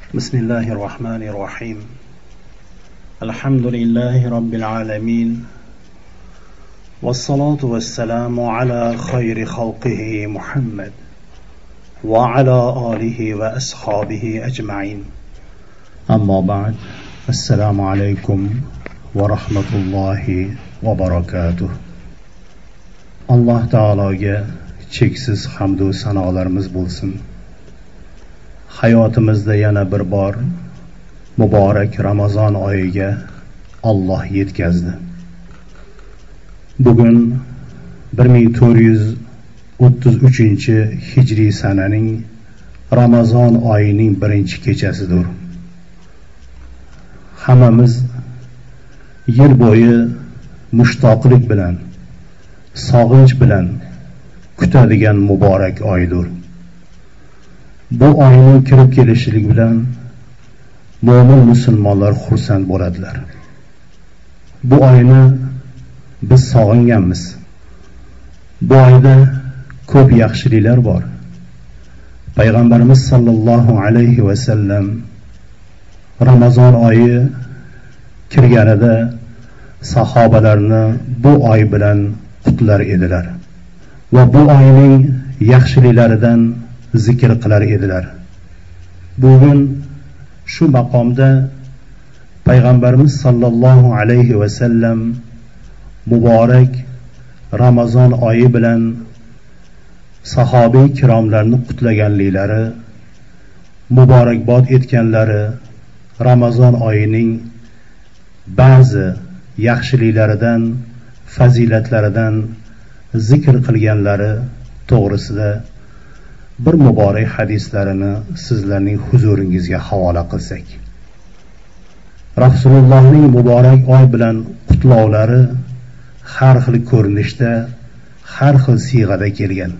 بسم الله الرحمن الرحيم الحمد لله رب العالمين والصلاة والسلام على خير خلقه محمد وعلى آله وأصحابه أجمعين أما بعد السلام عليكم ورحمة الله وبركاته. الله تعالى cheksiz hamd va sanolarimiz bo'lsin. Hayotimizda yana bir bor muborak Ramazon oyiga Alloh yetkazdi. Bugun 1433 sananing Ramazon oyining birinchi kechasidir. Hammamiz yil bo'yi mushtoqlik bilan, sog'inch bilan kutadigan muborak oydir. Bu oyning kirib kelishligi bilan mo'min musulmonlar xursand bo'ladilar. Bu oyni biz sog'inganmiz. Bu oyda ko'p yaxshiliklar bor. Payg'ambarimiz sollallohu alayhi va sallam Ramazon oyi kirganida sahobalarni bu oy bilan qutlar edilar va bu oyning yaxshiliklaridan zikr qilar edilar. Bugun shu maqomda Payg'ambarimiz sollallohu alayhi va sallam muborak Ramazon oyi bilan sahobiy kiromlarni qutlaganliklari, muborakbod etganlari, Ramazon oyining ba'zi yaxshiliklaridan, fazilatlaridan zikr qilganlari to'g'risida bir muborak hadislarini sizlarning huzuringizga havola qilsak. Rasulullohning muborak oy bilan qutlovlari har xil ko'rinishda, har xil siyg'ada kelgan.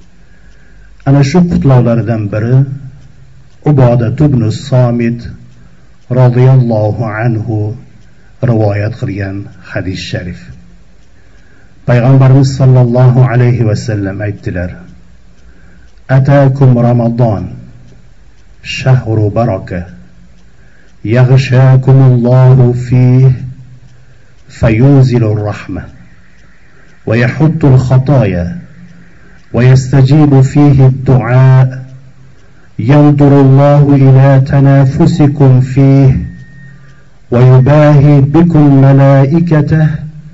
Ana shu qutlovlardan biri Ubodat ibn Somit radhiyallohu anhu rivoyat qilgan hadis sharif. Payg'ambarimiz sollallohu alayhi va sallam aytdilar: أتاكم رمضان شهر بركة يغشاكم الله فيه فينزل الرحمة ويحط الخطايا ويستجيب فيه الدعاء ينظر الله إلى تنافسكم فيه ويباهي بكم ملائكته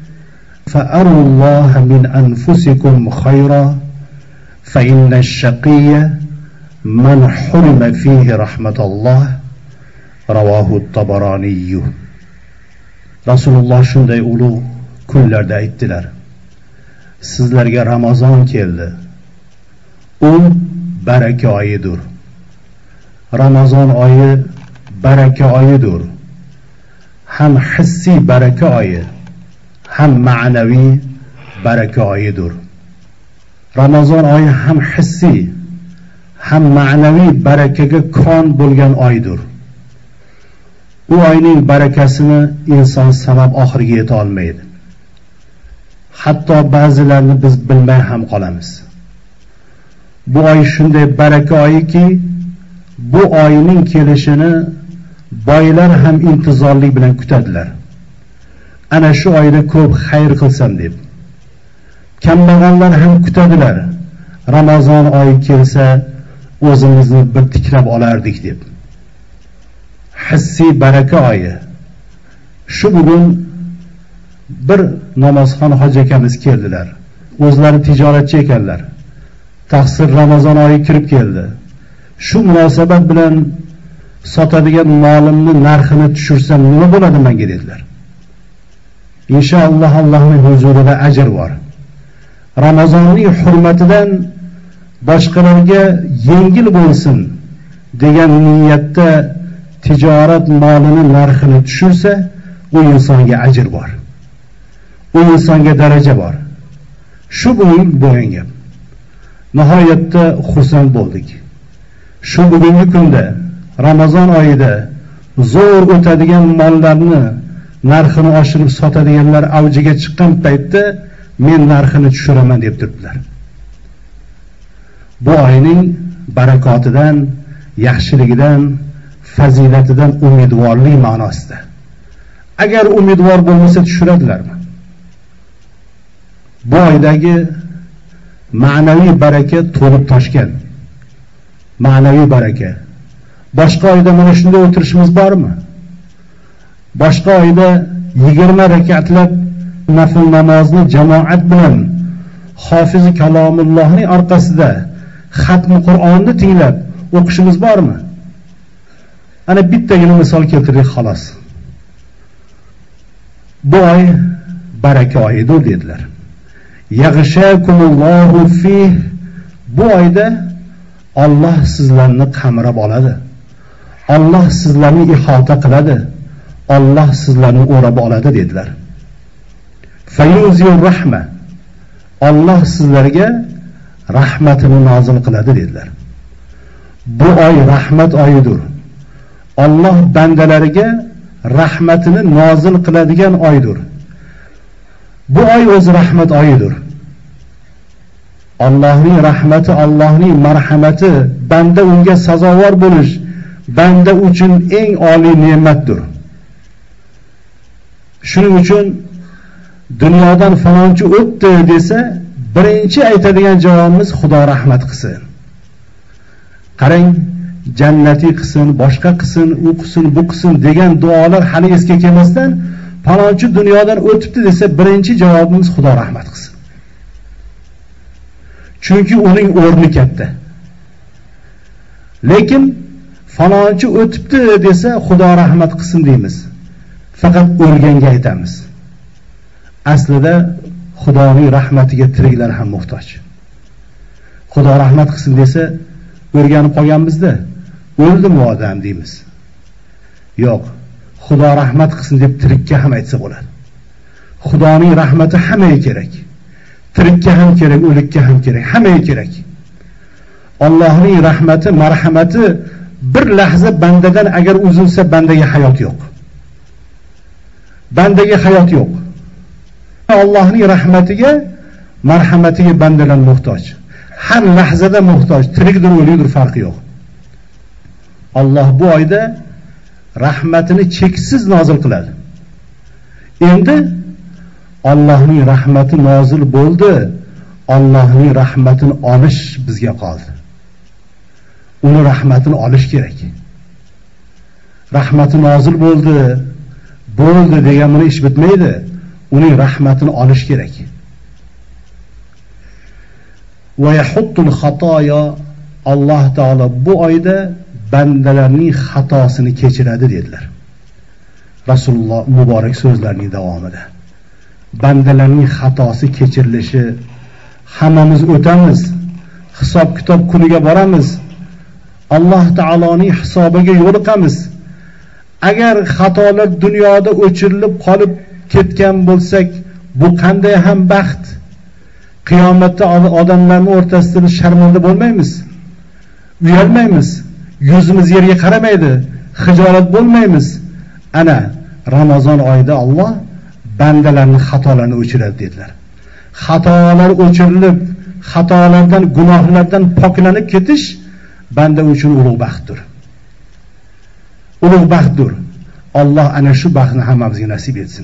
فأروا الله من أنفسكم خيرا فإن الشقي من حرم فيه رحمة الله رواه الطبراني. Rasululloh shunday ulug' kunlarda aytdilar: sizlarga Ramazon keldi. U baraka oyidir. Ramazon oyi baraka oyidir. Ham hissiy baraka oyi, ham ma'naviy baraka oyidir. Ramazon oyi ham hissiy, ham ma'naviy barakaga kon bo'lgan oydir. U oyning barakasini inson sanab oxiriga yeta olmaydi. Hatto ba'zilarini biz bilmay ham qolamiz. Bu oy shunday baraka oyiki, bu oyning kelishini boylar ham intizorlik bilan kutadilar. Ana shu oyda ko'p xayr qilsam deb. Kambag'allar ham kutadilar. Ramazon oyi kelsa o'zimizni bir tiklab olardik deb. Hissiy baraka oyi. Shu bugun bir namozxon hoji akamiz keldilar. O'zlari tijoratchi ekanlar. Taqsir Ramazon oyi kirib keldi. Shu munosabat bilan sotadigan molimni narxini tushirsam nima bo'ladi menga dedilar. Inshaalloh Allohning huzurida ajr bor. Ramazonning hurmatidan boshqalarga yengil bo'lsin degan niyatda tijorat molini narxini tushirsa, u insonga ajr bor. U insonga daraja bor. Shu bo'lgan gap. Nihoyatda xursand bo'ldik. Shu bugungi kunda Ramazon oyida zo'r o'tadigan mollarni narxini oshirib sotadiganlar avjiga chiqqan paytda men narxini tushiraman deb turibdilar. Bu oyning barakotidan, yaxshiligidan, fazilatidan umidvorlik ma'nosida. Agar umidvor bo'lmasa tushiradilarmi? Bu oydagi ma'naviy baraka to'lib toshgan. Ma'naviy baraka. Boshqa oyda mana shunday o'tirishimiz bormi? Boshqa oyda 20 rakatlab nafl namozni jamoat bilan hofizi kalomullohning orqasida xatmi Qur'onni tinglab o'qishimiz bormi? Ana bittagina misol keltirdik xolos. Bu oy baraka oyidir dedilar. Yaghshakumullohu fih, bu oyda Alloh sizlarni qamrab oladi. Alloh sizlarni ihota qiladi. Alloh sizlarni o'rab oladi dedilar. Fayuzur rahma, Alloh sizlarga rahmatini nozil qiladi dedilar. Bu oy rahmat oyidir. Alloh bandalariga rahmatini nozil qiladigan oydir. Bu oy o'zi rahmat oyidir. Allohning rahmati, Allohning marhamati, banda unga sazovor bo'lish banda uchun eng oliy ne'matdir. Shuning uchun dunyodan falonchi o'tdi desa, birinchi aytadigan javobimiz Xudo rahmat qilsin. Qarang, jannati qilsin, boshqa qilsin, u qilsin, bu qilsin degan duolar hali esga kelmasdan, falonchi dunyodan o'tibdi desa, birinchi javobimiz Xudo rahmat qilsin. Chunki uning o'rni katta. Lekin falonchi o'tibdi desa, Xudo rahmat qilsin deymiz. Faqat o'lganga aytamiz. Aslida Xudoning rahmatiga tiriklar ham muhtoj. Xudo rahmat qilsin desa, o'rganib qolganmizda, o'ldimi odam deymiz. Yo'q, Xudo rahmat qilsin deb tirikka ham aytsa bo'ladi. Xudoning rahmati hammaga kerak. Tirikka ham kerak, o'likka ham kerak, hammaga kerak. Allohning rahmati, marhamati bir lahza bandadan agar uzilsa, bandaga hayot yo'q. Bandaga hayot yo'q. Allohning rahmatiga, marhamatiga bandalar muhtoj. Har lahzada muhtoj, tirikdir, o'likdir farqi yo'q. Alloh bu oyda rahmatini cheksiz nozil qiladi. Endi Allohning rahmati nozil bo'ldi. Allohning rahmatini olish bizga qoldi. Uni rahmatini olish kerak. Rahmati nozil bo'ldi degan bilan ish bitmaydi. Uning rahmatini olish kerak. Va yahuttul xatoya, Alloh taolo bu oyda bandalarning xatosini kechiradi dedilar. Rasululloh muborak so'zlarining davomida. Bandalarning xatosi kechirilishi, hammamiz o'tamiz. Hisob kitob kuniga boramiz. Alloh taoloning hisobiga yo'liqamiz. Agar xatolar dunyoda o'chirilib qolib ketgan bo'lsak, bu qanday ham baxt. Qiyomatda odamlarning o'rtasida sharmanda bo'lmaymiz. Uyalmaymiz. Yuzimiz yerga qaramaydi. Xijolat bo'lmaymiz. Ana Ramazon oyida Alloh bandalarning xatolarini o'chiradi dedilar. Xatolar o'chirilib, xatolardan, gunohlardan poklanib ketish banda uchun ulug' baxtdir. Ulug' baxtdir. Alloh ana shu baxtni hammamizga nasib etsin.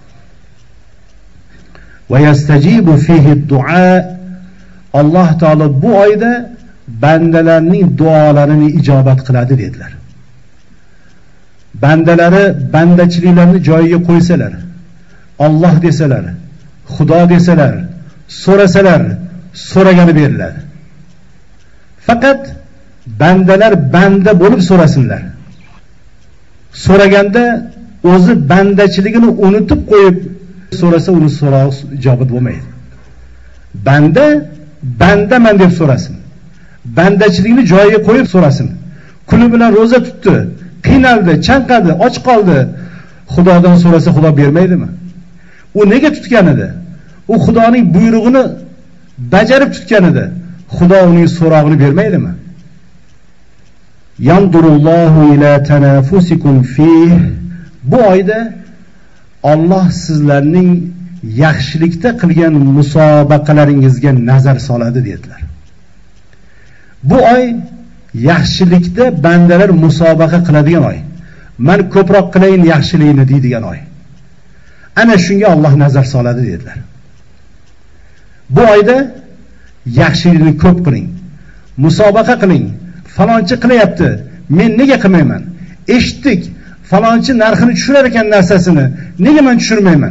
Va yastajibu fihi du'a, Alloh taolo bu oyda bandalarning duolarini ijobat qiladi dedilar. Bandalari bandachiliklarni joyiga qo'ysalar, Alloh desalar, Xudo desalar, so'rasalar, so'ragani beriladi. Faqat bandalar banda bo'lib so'rasinlar. So'raganda o'zi bandachiligini unutib qo'yib so'rasa, uni so'roq ijobat bo'lmaydi. Bandaman deb so'rasin. Bandachilikni joyiga qo'yib so'rasin. Kuni bilan roza tutdi, qiynaldi, chanqadi, och qoldi. Xudodan so'rasa, Xudo bermaydimi? U nega tutgan edi? U Xudoning buyrug'ini bajarib tutgan edi. Xudo uning so'rog'ini bermaydimi? Yandurullohu ila tanafusikum fih. Bu oyda Alloh sizlarning yaxshilikda qilgan musobaqalaringizga nazar soladi dedilar. Bu oy yaxshilikda bandalar musobaqa qiladigan oy. Men ko'proq qilayin yaxshilikni deydigan oy. Ana shunga Alloh nazar soladi dedilar. Bu oyda yaxshilikni ko'p qiling. Musobaqa qiling. Falonchi qilyapti, men nega qilmayman? Eshitdik, falonchi narxini tushirar ekan narsasini, nega men tushirmayman?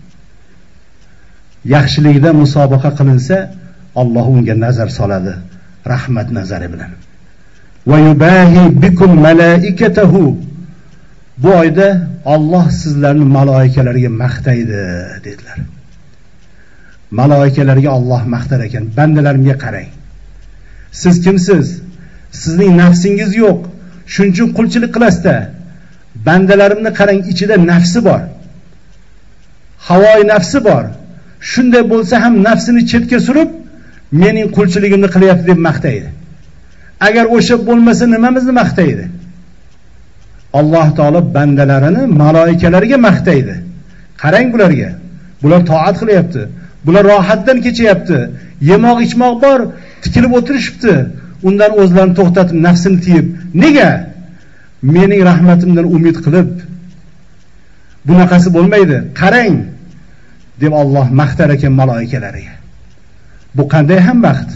Yaxshilikda musobaqa qilinsa, Alloh unga nazar soladi, rahmat nazari bilan. Va yubahi bikum malaikatahu. Bu oyda Alloh sizlarni malaikalarga maqtaydi dedilar. Malaikalarga Alloh maqtar ekan, bandalarimga qarang. Siz kimsiz? Sizning nafsingiz yo'q. Shuning uchun qulchilik qilasizda. Bandalarimni qarang, ichida nafsi bor. Havoy nafsi bor. Shunday bo'lsa ham nafsini chetga surib, mening qulchiligimni qilyapti deb maqtaydi. Agar o'sha bo'lmasa nimamizni maqtaydi? Alloh taolo bandalarini malaikalarga maqtaydi. Qarang bularga. Bular toat qilyapti. Bular rohatdan kechyapti. Yemoq ichmoq bor, tikilib o'tirishibdi. Undan o'zlarini to'xtatib nafsini tiyib, nega? Mening rahmatimdan umid qilib bunaqasi bo'lmaydi. Qarang deb Alloh maqtar ekan malaikalarga. Bu qanday ham baxt?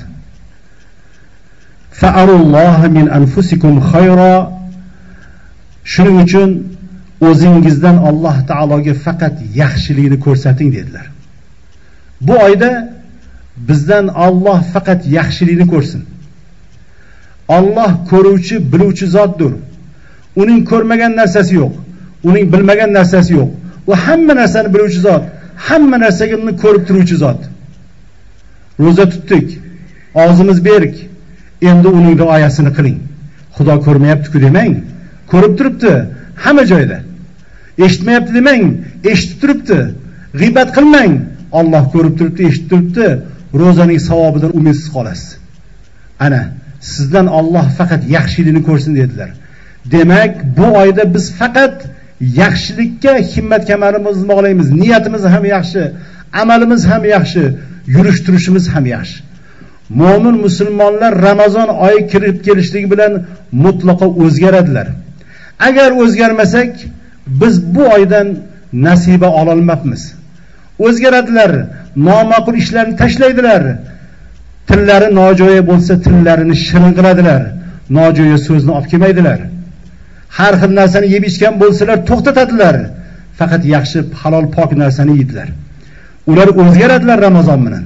Fa'arulloha min anfusikum khayra. Shuning uchun o'zingizdan Alloh taologa faqat yaxshilikni ko'rsating dedilar. Bu oyda bizdan Alloh faqat yaxshilikni ko'rsin. Alloh ko'ruvchi, biluvchi zotdir. Uning ko'rmagan narsasi yo'q. Uning bilmagan narsasi yo'q. U hamma narsani biluvchi zot, hamma narsaga uni ko'rib turuvchi zot. Roza tutdik, og'zimiz berk. Endi uning duoyasini qiling. Xudo ko'rmayapti-ku demang. Ko'rib turibdi hamma joyda. Eshitmayapti demang, eshitib turibdi. G'iybat qilmang. Alloh ko'rib turibdi, eshitib turibdi. Rozaning savobidan umidsiz qolasiz. Ana, sizdan Alloh faqat yaxshilikni ko'rsin dedilar. Demak, bu oyda biz faqat yaxshilikka himmat kamarimizni bog'laymiz. Niyatimiz ham yaxshi, amalimiz ham yaxshi, yurish turishimiz ham yaxshi. Mo'min musulmonlar Ramazon oyi kirib kelishligi bilan mutlaqo o'zgaradilar. Agar o'zgarmasak, biz bu oydan nasiba ola olmaymiz. O'zgaradilar, noma'qul ishlarni tashlaydilar. Tillari nojo'ya bo'lsa, tillarini shirin qiladilar. Nojo'ya so'zni olib kelmaydilar. Har xil narsani yeb ichgan bo'lsalar, to'xtatadilar. Faqat yaxshi, halol, pok narsani yeydilar. Ular o'zgaradilar Ramazon bilan.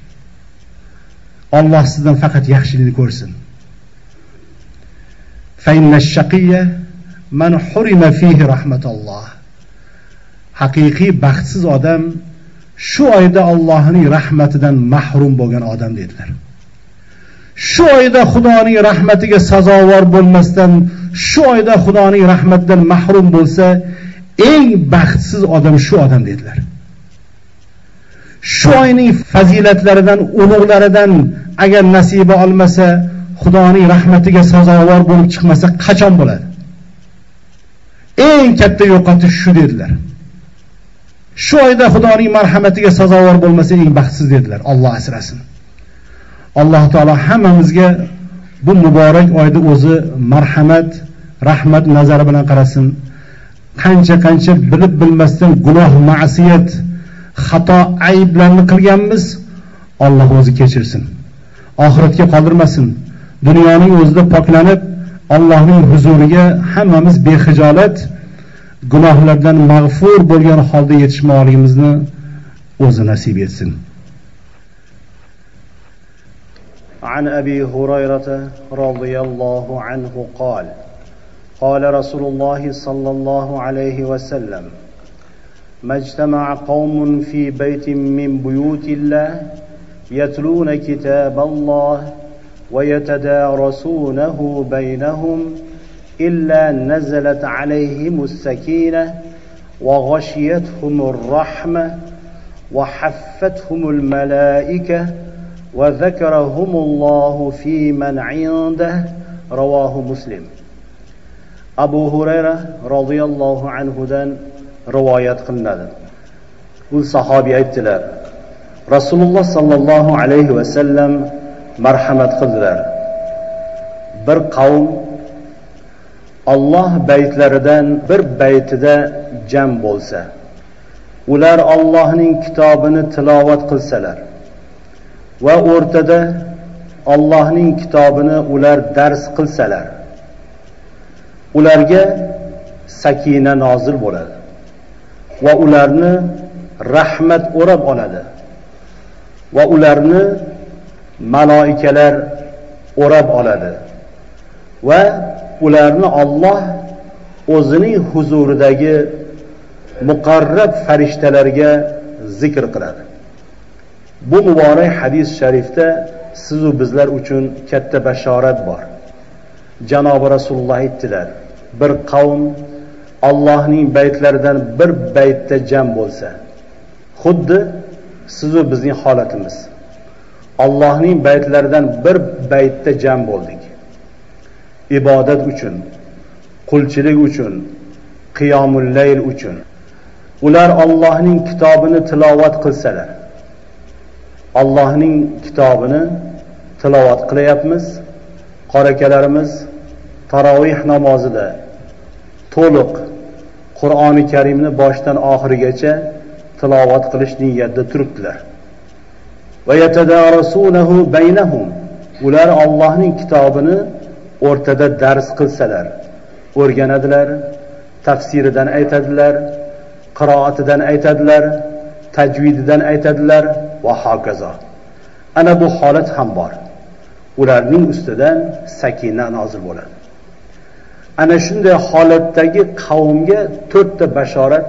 Alloh sizdan faqat yaxshilikni ko'rsin. Fa innash-shaqiyya man hurima fihi rahmatulloh. Haqiqiy baxtsiz odam shu oyda Allohning rahmatidan mahrum bo'lgan odam dedilar. Shu oyda Xudoning rahmatiga sazovor bo'lmasdan, shu oyda Xudoning rahmatidan mahrum bo'lsa, eng baxtsiz odam shu odam dedilar. Shu oyning fazilatlaridan, ulug'laridan agar nasiba olmasa, Xudoning rahmatiga sazovor bo'lib chiqmasa qachon bo'ladi? Eng katta yo'qotish shu dedilar. Shu oyda Xudoning marhamatiga sazovor bo'lmasa eng baxtsiz dedilar. Alloh asrasin. Alloh taolo hammamizga bu muborak oyda o'zi marhamat, rahmat nazari bilan qarasin. Qancha bilib bilmasdan gunoh, ma'siyat, xato, ayblarni qilganmiz, Alloh o'zi kechirsin. Oxiratga qoldirmasin. Dunyoning o'zida poklanib, Allohning huzuriga hammamiz bexijolat gunohlardan mag'fur bo'lgan holda yetishmoqligimizni o'zi nasib etsin. عن أبي هريرة رضي الله عنه قال قال رسول الله صلى الله عليه وسلم ما اجتمع قوم في بيت من بيوت الله يتلون كتاب الله ويتدارسونه بينهم إلا نزلت عليهم السكينة وغشيتهم الرحمة وحفتهم الملائكة وذكرهم الله في من عنده رواه مسلم. Abu Hurayra radhiyallohu anhudan rivoyat qilinadi. U sahobiy aytdilar: Rasululloh sallallohu alayhi va sallam marhamat qildilar. bir qavm Alloh baytlaridan bir baytida jam bo'lsa, ular Allohning kitobini tilovat qilsalar va o'rtada Allohning kitobini ular dars qilsalar, ularga sakina nozil bo'ladi va ularni rahmat o'rab oladi va ularni malaikalar o'rab oladi va ularni Alloh o'zining huzuridagi muqarrab farishtalarga zikr qiladi. Bu muborak hadis sharifda siz va bizlar uchun katta bashorat bor. Janobi Rasululloh aytdilar, bir qavm Allohning baytlaridan bir baytda jam bo'lsa, xuddi siz va bizning holatimiz. Allohning baytlaridan bir baytda jam bo'ldik. Ibodat uchun, qulchilik uchun, qiyomul layl uchun. Ular Allohning kitobini tilovat qilsalar, Allohning kitobini tilovat qilyapmiz. Qorakalarimiz tarovih namozida to'liq Qur'oni Karimni boshdan oxirigacha tilovat qilish niyatida turibdilar. Va yatadarasunahu baynahum. Ular Allohning kitobini o'rtada dars qilsalar, o'rganadilar, tafsiridan aytadilar, qiroatidan aytadilar, tajvididan aytadilar va hokazo. Ana bu holat ham bor. Ularning ustidan sakina nozil bo'ladi. Ana shunday holatdagi qavmga 4 ta bashorat,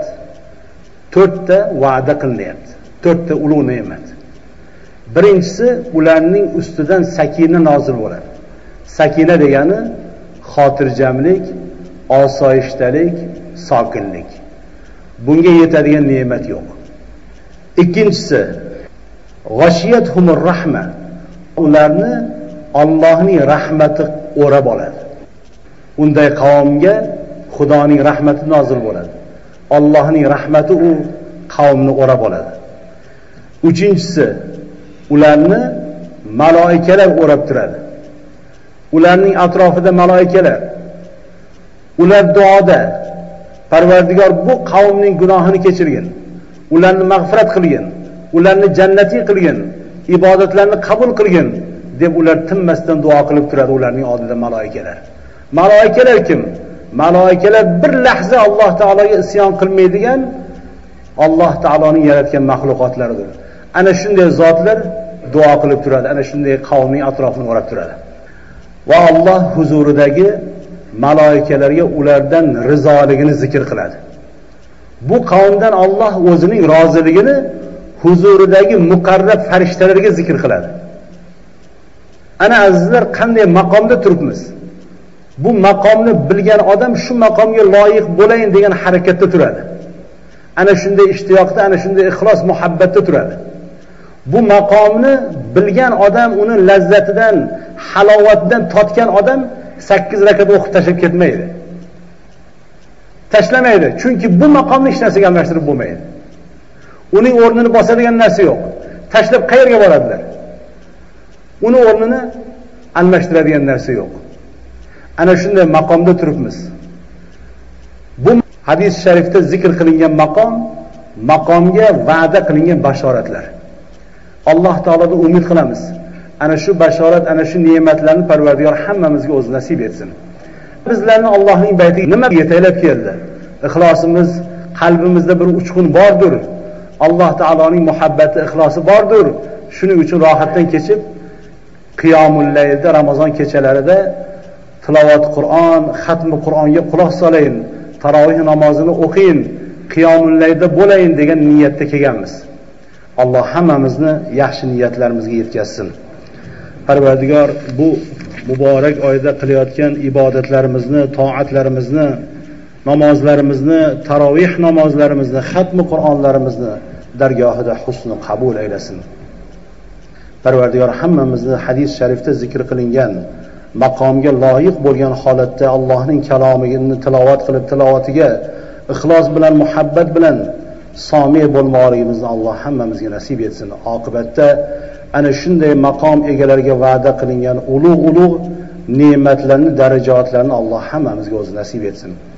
4 ta va'da qilinyapti. 4 ta ulug' ne'mat. Birinchisi, ularning ustidan sakina nozil bo'ladi. Sakina degani xotirjamlik, osoyishtalik, sokinlik. Bunga yetadigan ne'mat yo'q. Ikkinchisi, g'ashiyatuhumur rahma. Ularni Allohning rahmati o'rab oladi. Unday qavmga Xudoning rahmati nozil bo'ladi. Allohning rahmati u qavmni o'rab oladi. Uchinchisi, ularni malaikalar o'rab turadi. Ularning atrofida malaikalar. Ular duoda, Parvardigor bu qavmning gunohini kechirgin, ularni mag'firat qilgin, ularni jannatiy qilgin, ibodatlarni qabul qilgin deb ular tinmasdan duo qilib turadi ularning oldida malaikalar. Malaikalar kim? Malaikalar bir lahza Alloh taologa isyon qilmaydigan Alloh taoloning yaratgan mahluqotlaridir. Ana shunday zotlar duo qilib turadi, ana shunday qavmning atrofini o'rab turadi. Va Alloh huzuridagi malaikalarga ulardan rizoligini zikr qiladi. Bu qavmdan Alloh o'zining roziligini huzuridagi muqarrab farishtalarga zikr qiladi. Ana azizlar, qanday maqomda turibmiz? Bu maqomni bilgan odam shu maqomga loyiq bo'layin degan harakatda turadi. Ana shunday ishtiyoqda, ana shunday ixlos, muhabbatda turadi. Bu maqomni bilgan odam, uni lazzatidan, halovatidan totgan odam 8 rakat o'qib tashlab ketmaydi. Tashlamaydi. Chunki bu maqomni hech narsaga almashtirib bo'lmaydi. Uning o'rnini bosadigan narsa yo'q. Tashlab qayerga boradilar? Uni o'rnini almashtiradigan narsa yo'q. Ana shunday maqomda turibmiz. Bu hadis sharifda zikr qilingan maqomga va'da qilingan bashoratlar. Alloh taolodan umid qilamiz. Ana shu bashorat, ana shu ne'matlarni Parvardigor hammamizga o'zi nasib etsin. Bizlarni Allohning baytiga nima yetaklab keldi? Ixlosimiz, qalbimizda bir uchqun bordir. Alloh taoloning muhabbati, ixlosi bordir. Shuning uchun rohatdan kechib, qiyomul laylda, Ramazon kechalarida tilovat Qur'on, xatmi Qur'onga quloq soling, tarovih namozini o'qing, qiyomul laylda bo'layin degan niyatda kelganmiz. Alloh hammamizni yaxshi niyatlarimizga yetkazsin. Parvardigor bu muborak oyda qilayotgan ibodatlarimizni, toatlarimizni, namozlarimizni, tarovih namozlarimizni, xatmi Qur'onlarimizni dargohida husni qabul aylasin. Parvardigor hammamizni hadis sharifda zikr qilingan maqomga loyiq bo'lgan holatda Allohning kalomini tilovat qilib, tilovatiga ixlos bilan, muhabbat bilan somi bo'lmoqligimizni Alloh hammamizga nasib etsin. Oqibatda ana shunday maqom egalariga va'da qilingan ulug' ne'matlarni, darajotlarni Alloh hammamizga o'zi nasib etsin.